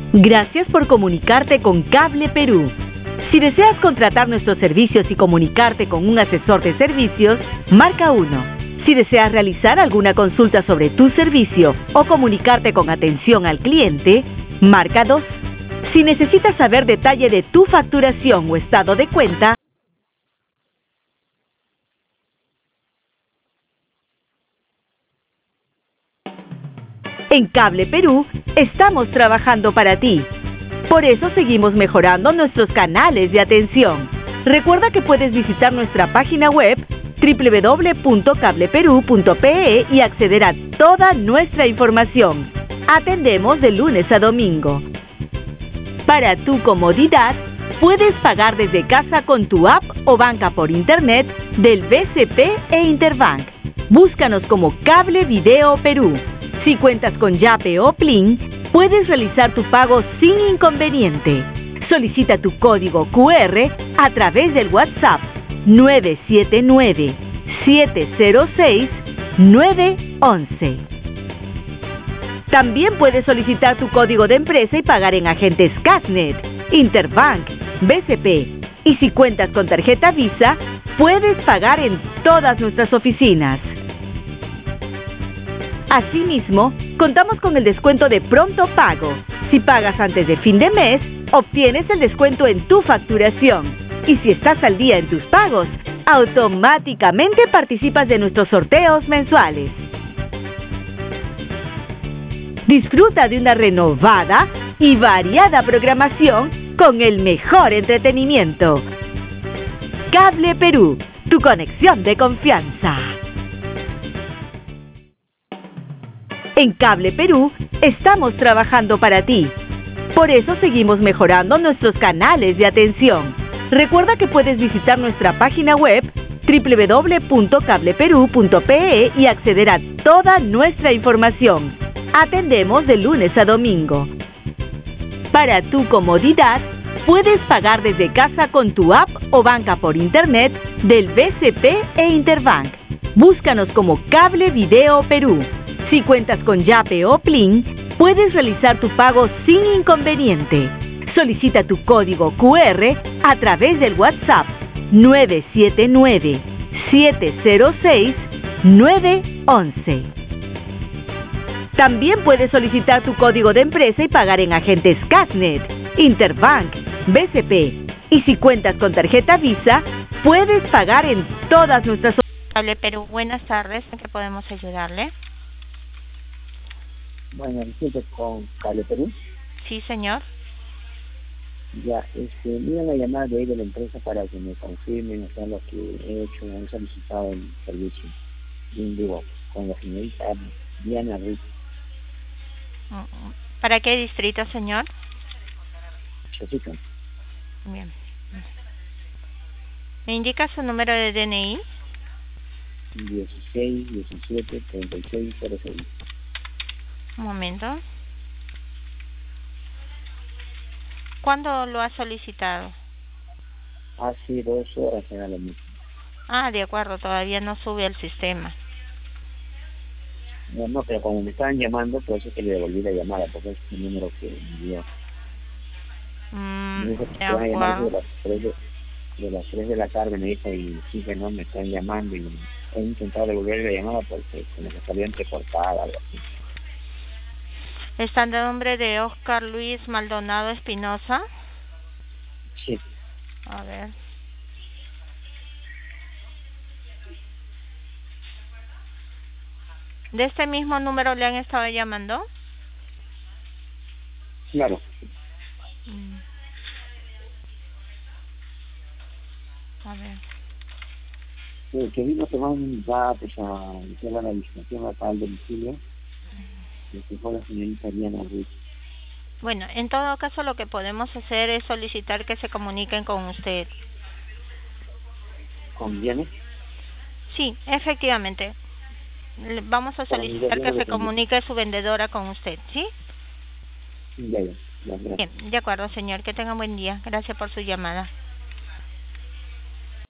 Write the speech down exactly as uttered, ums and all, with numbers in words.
Gracias por comunicarte con Cable Perú. Si deseas contratar nuestros servicios y comunicarte con un asesor de servicios, marca uno. Si deseas realizar alguna consulta sobre tu servicio o comunicarte con atención al cliente, marca dos. Si necesitas saber detalle de tu facturación o estado de cuenta, en Cable Perú estamos trabajando para ti. Por eso seguimos mejorando nuestros canales de atención. Recuerda que puedes visitar nuestra página web doble u doble u doble u punto cable perú punto pe e y acceder a toda nuestra información. Atendemos de lunes a domingo. Para tu comodidad, puedes pagar desde casa con tu app o banca por internet del B C P e Interbank. Búscanos como Cable Video Perú. Si cuentas con Yape o Plin, puedes realizar tu pago sin inconveniente. Solicita tu código cu erre a través del WhatsApp nueve siete nueve, siete cero seis, nueve once. También puedes solicitar tu código de empresa y pagar en agentes Casnet, Interbank, B C P. Y si cuentas con tarjeta Visa, puedes pagar en todas nuestras oficinas. Asimismo, contamos con el descuento de pronto pago. Si pagas antes de fin de mes, obtienes el descuento en tu facturación. Y si estás al día en tus pagos, automáticamente participas de nuestros sorteos mensuales. Disfruta de una renovada y variada programación con el mejor entretenimiento. Cable Perú, tu conexión de confianza. En Cable Perú estamos trabajando para ti. Por eso seguimos mejorando nuestros canales de atención. Recuerda que puedes visitar nuestra página web doble u doble u doble u punto cable perú punto pe e y acceder a toda nuestra información. Atendemos de lunes a domingo. Para tu comodidad, puedes pagar desde casa con tu app o banca por internet del B C P e Interbank. Búscanos como Cable Video Perú. Si cuentas con Yape o Plin, puedes realizar tu pago sin inconveniente. Solicita tu código cu erre a través del WhatsApp nueve siete nueve, siete cero seis, nueve once. También puedes solicitar tu código de empresa y pagar en agentes Casnet, Interbank, B C P. Y si cuentas con tarjeta Visa, puedes pagar en todas nuestras... Cable Perú, buenas tardes, ¿en qué podemos ayudarle? Bueno, disculpe, con Cable Perú. Sí, señor. Ya, este, me iban a llamar de ahí de la empresa para que me confirmen, o sea, lo que he hecho, han solicitado el servicio de un vivo con la señorita Diana Ruiz. ¿Para qué distrito, señor? Chosica. Bien. ¿Me indica su número de D N I? dieciséis, diecisiete, treinta y seis, cero seis. Un momento. ¿Cuándo lo ha solicitado? Hace dos horas era lo mismo. Ah, de acuerdo, todavía no sube al sistema. No, no, pero como me estaban llamando, por eso es que le devolví la llamada, porque es el número que me dio. Mm, me dijo que te van a llamar de las, tres de, de las tres de la tarde, me dijo, y sí que no, me están llamando, y he intentado devolver la llamada porque como que salió entrecortada, algo así. ¿Está en nombre de Oscar Luis Maldonado Espinosa? Sí. A ver. ¿De este mismo número le han estado llamando? Claro. Mm. A ver. El que vino tomar va pues, a hacer la licitación acá al domicilio. El que fue la señorita Diana Ruiz. Bueno, en todo caso lo que podemos hacer es solicitar que se comuniquen con usted. ¿Con Diana? Sí, efectivamente. Le vamos a solicitar que se comunique su vendedora con usted, ¿sí? Ya, ya, ya, gracias. Bien, de acuerdo, señor. Que tenga un buen día. Gracias por su llamada.